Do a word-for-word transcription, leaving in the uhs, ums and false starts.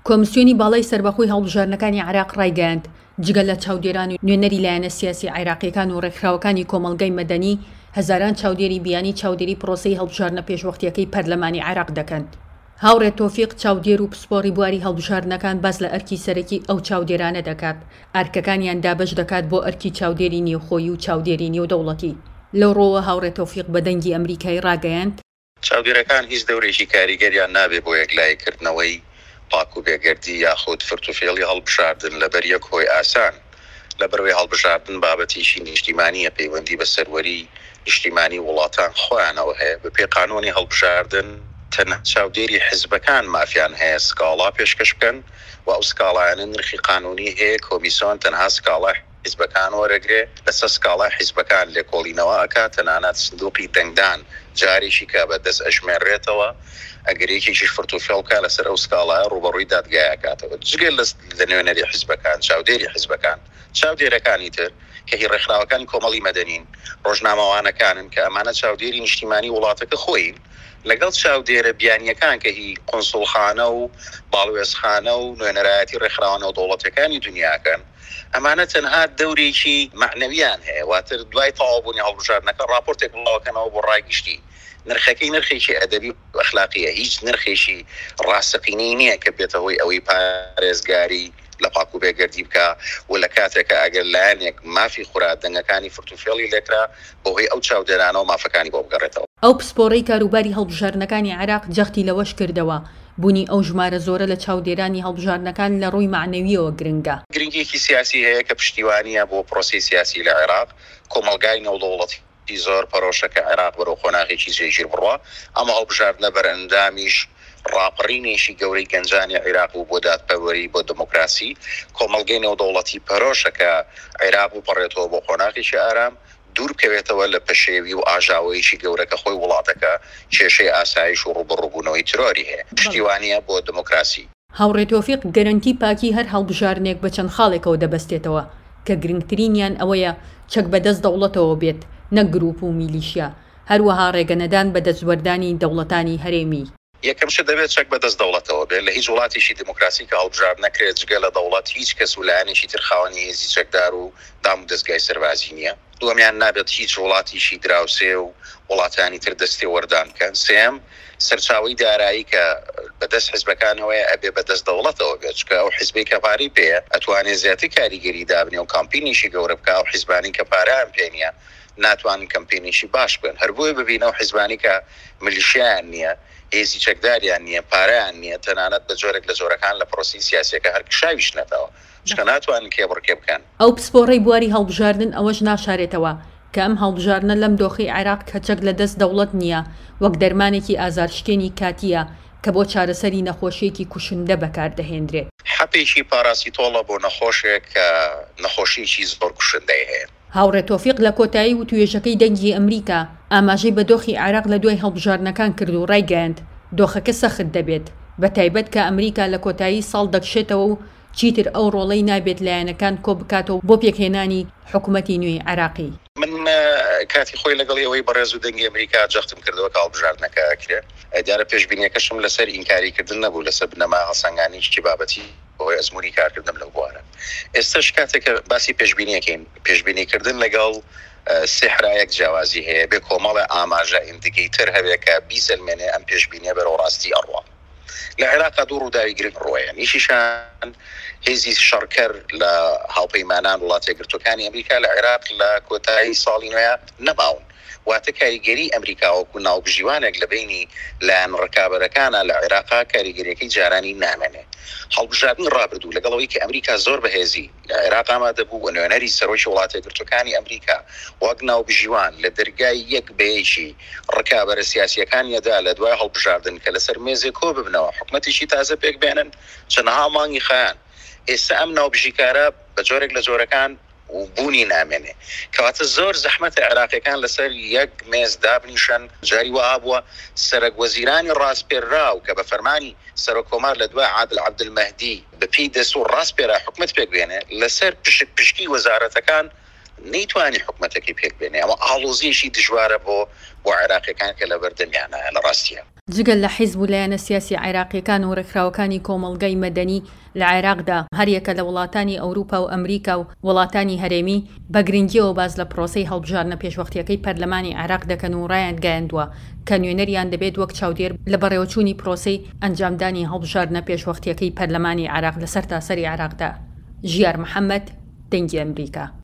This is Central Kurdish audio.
کۆمیسیۆنی باڵای سەربەخۆی هەڵبژارنەکانی عێراق ڕایگەیاند جگەل لە چاودێران و نوێنەری لایەنە سیاسی عێراقیەکان و ڕێکخراوەکانی کۆمەڵگەی مەدەنی هەزاران چاودێری بیانی چاودێری پرۆسەی هەڵبژارنە پێشوەختیەکەی پەرلەمانی عێراق دەکەن. هاوڕێ تۆفیق چاودێر و پسپۆڕی بواری هەڵبژارنەکان باز لە ئەرکی سەرەکی ئەو چاودێرانە دەکات، ئەرکەکانیان دابەش دەکات بۆ ئەرکی چاودێری نێوخۆیی و چاودێری نێودەوڵەتی. لەو ڕۆوە هاوڕێ تۆفیق بە دەنگی ئەمریکای ڕاگەیاند چاودێرەکان هیچ دەورێکی کاریگەریان نابێ بۆ یەکلایکردنەوەی پاک و بێگەردی یاخود فرتوفێڵی هەڵبژاردن لەبەر یەک هۆی ئاسان لەبەرەوەی هەڵبژاردن بابەتیشی نیشتیمانیە پەیوەندی بە سەروەری نیشتیمانی وڵاتان خۆیانەوە هەیە. بە پێی قانونی هەڵبژاردن تەنها چاودێری حیزبەکان مافیان هەیە سکاڵا پێشکەش بکەن و ئەو سکاڵایانە نرخی قانونی هەیە کۆمیسیۆن تەنها سکاڵا حیزبەکان وەرەگرێ لەسەر سکاڵا حیزبەکان لێکۆڵینەوە ئەکات تەنانەت سندوقی دەنگدان جارێکی کا بەدەست ئەژمێنرێتەوە ئەگەرێکیشی فرتوفێڵکە لەسەر ئەو سکاڵایە ڕوبەڕووی دادگایەکاتەوە. جگەل لە نوێنەری حیزبەکان چاودێری حیزبەکان چاودێرەکانی تر کە هی ڕێکخراوەکانی کۆمەڵی مەدەنین ڕۆژنامەوانەکانن کە ئەمانە چاودێری نیشتیمانی وڵاتەکە خۆین لەگەڵ چاودێرە بیانیەکان کە هی قۆنسڵخانە و باڵوێزخانە و نوێنەرایەتی ڕێکخراوانە و دەوڵەتەکانی دنیاکەن ئەمانە تەنها دەورێکی معنەویان هەیە، واتر دوای تەواوبوونی هەڵبژاردنەکە راپۆرتێک بڵاوکەنەوە بۆ ڕایگشتی نرخەکەی نرخێکی ئەدەبی و ئەخلاقیە، هیچ نرخێکی ڕاستەقینەی نییە کە بێتە هۆی ئەوەی پارێزگاری لە پاک و بێگەردی بکە و لە کاتێکە ئەگەر لایەنێک مافی خورا دەنگەکانی فرتوفێڵی لێکرا بەهۆی ئەو چاودێرانە و مافەکانی بۆ بگەڕێتەوە. ئەو پسپۆڕەی کاروباری هەڵبژاردنەکانی عێراق جەختی لەوەش کردەوە بوونی ئەو ژمارە زۆرە لە چاودێرانی هەڵبژاردنەکان لە ڕووی معنەویەوە گرنگە. گرنگێکی سیاسی هەیە کە پشتیوانیە بۆ پرۆسی سیاسی لە عێراق، کۆمەلگای نێودەوڵەتی زۆر پەرۆشەکە عێراق بەرەو خۆناغێکی جێگیر بڕوە، ئەمە هەڵبژاردنە بەرئەندامیش ڕاپەڕینێکی گەورەی گەنجانی عێراق و بۆ دادپەروەری بۆ دموکراسی کۆمەلگەی نێودەوڵەتی پەرۆشەکە عێراق و پەڕێتەوە بۆ خۆناغێکی ئارام دوور بکەوێتەوە لە پەشێوی و ئاژاوەیەکی گەورەکە خۆی وڵاتەکە کێشەی ئاسایش و ڕوبەڕووبوونەوەی ترۆری هەیە، پشتیوانیە بۆ دموکراسی. هاوڕێ تۆفیق گەرەنتی پاکی هەر هەڵبژارنێک بە چەند خاڵێکەوە دەبەستێتەوە کە گرنگترینیان ئەوەیە چەک بەدەست دەوڵەتەوە بێت نەک گروپ و میلیشیا، هەروەها ڕێگەنەدان بە دەستوەردانی دەوڵەتانی هەرێمی. یەکەمش دەبێت چەک بەدەست دەوڵەتەوە بێت لە هیچ وڵاتیشی دموکراسی کە هەڵبژار نەکرێت جگە لە دەوڵەت هیچ کەس و لایەنێکی تر خاوەنی هێزی چەکدار و دام و دەستگای سەربازی نییە. دووەمیان نابێت هیچ وڵاتیشی دراوسێ و وڵاتانی تر دەستی وەردان بکەن. سێم سەرچاوی دارایی کە بەدەست حیزبەکانەوەی ئەبێ بەدەست دەوڵەتەوە بێت چکە ئەو حیزبەی کە پارەی پێە ئەتوانێت زیاتر کاریگەری دابنێ و کامپینیشی گەورە بکە و حیزبانی کە پارەیان پێ نییە ناتوانن کەمپینیشی باش بن. هەر بۆیە ببینە و حیزبانی کە ملیشیان نییە هێزی چەکداریان نییە پارەیان نییە تەنانەت بە جۆرێک لە جۆرەکان لە پرۆسی سیاسیەکە هەر کشاویش نەتەوە چکە ناتوانن کێبڕکێ بکەن. ئەو پسپۆڕەی بواری هەڵبژاردن ئەوەش ناشارێتەوە کە ئەم هەڵبژاردنە لەم دۆخی عێراق کە چەک لە دەست دەوڵەت نییە وەک دەرمانێکی ئازارشکێنی کاتیە کە بۆ چارەسەری نەخۆشیێکی کوشندە بەکاردەهێنرێت. حەپێکی پاراسیتۆڵە بۆ نەخۆشێک کە نەخۆشیێکی زۆر کوشندەی هەیە. هاوڕێ تۆفیق لە کۆتایی و توێژەکەی دەنگی ئەمریکا ئاماژەی بە دۆخی عێراق لە دوای هەڵبژاردنەکان کرد و ڕایگەیاند دۆخەکە سەخت دەبێت بە تایبەت کە ئەمریکا لە کۆتایی ساڵ دەکشێتەوە و چیتر ئەو ڕۆڵەی نابێت لایەنەکان کۆ بکاتەوە بۆ پێکهێنانی حکوومەتی نوێی عێراقی. من کاتی خۆی لەگەڵی ئەوەی بەڕێز و دەنگی ئەمریکا جەختم کردەوە کە هەڵبژاردنەکە ئەکرێ دیارە پێشبینیەکەشم لەسەر ئینکاریکردن نەبوو لەسەر بنەما هەڵسەنگانیی بابەتی بۆی ئەزمموی کارکردم لەو بوارە. ئێستاش کاتێکە باسی پێشبینیەکەین پێشبینیکردن لەگەڵ سحرایەک جیاوازی هەیە بێ کۆمەڵە ئاماژە ئیندیکیتر هەبێت کە بیسەلمێنێ ئەم پێشبینیە بەرەو ڕاستی ئەڕوا. لە عێراقا دوو ڕووداوی گرنگ ڕۆیان، یەکیشان هێزی شەڕکەر لە هاوپەیمانان وڵاتە یەکگرتووەکانی ئەمریکا لە عێراق لە کۆتایی ساڵی نوێ نەماون، واتە کاریگەری ئەمریکا وەکو ناوبژیوانێک لە بینی لایەن ڕکابەرەکانە لە عێراقا کاریگەریەکەی جارانی نامێنێ. هەڵبژاردن ڕابردوو لەگەڵەوەی کە ئەمریکا زۆر بەهێزی لە عێراق ئامادە بوو و نوێنەری سەرۆکی وڵاتە یەکگرتووەکانی ئەمریکا وەک ناوبژیوان لە دەرگای یەک بەیەکی ڕکابەرە سیاسیەکانیەدا لە دوای هەڵبژاردن کە لەسەر مێزێ کۆ ببنەوە حکومەتێکی تازە پێک بێنن چەندەها مانگی خایان. ئێستا ئەم ناوبژیکارە بە جۆرێک لە جۆرەکان و بوونی نامێنێ کەواتە زۆر زەحمەتە عێراقیەکان لەسەر یەک مێز دابنیشن. جاری وها بووە سەرۆک وەزیرانی ڕاستپێراو کە بە فەرمانی سەرۆکۆمار لە دوای عادل عەبدولمەهدی بەپێی دەستوور ڕاستپێرا حکومەت پێک بێنێ لەسەر پشک پشکی وەزارەتەکان نەیتوانی حکومەتێکی پێک بێنێ. ئەمە ئاڵۆزیەشی دژوارە بۆ بۆ عێراقیەکان کە لە بەردەمیانە لە ڕاستیە. جگەل لە حیزب و لایەنە سیاسی عێراقیەکان و ڕێکخراوەکانی کۆمەڵگەی مەدەنی لە عێراقدا هەریەکە لە وڵاتانی ئەوروپا و ئەمریکا و وڵاتانی هەرێمی بە گرنگیەوە باز لە پرۆسەی هەڵبژاردنە پێشوەختیەکەی پەرلەمانی عێراق دەکەن و ڕایان گەیاندووە کە نوێنەریان دەبێت وەک چاودێر لە بەڕێوەچوونی پرۆسەی ئەنجامدانی هەڵبژاردنە پێشوەختیەکەی پەرلەمانی عێراق لە سەرتاسەری عێراقدا. ژیار محەممەد، دەنگی ئەمریکا.